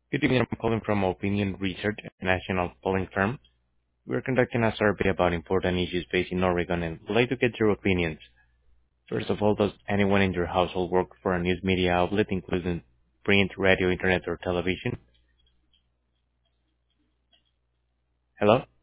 Good evening. I'm calling from Opinion Research, a national polling firm. We're conducting a survey about important issues facing Oregon and would like to get your opinions. First of all, does anyone in your household work for a news media outlet, including print, radio, internet, or television? Hello?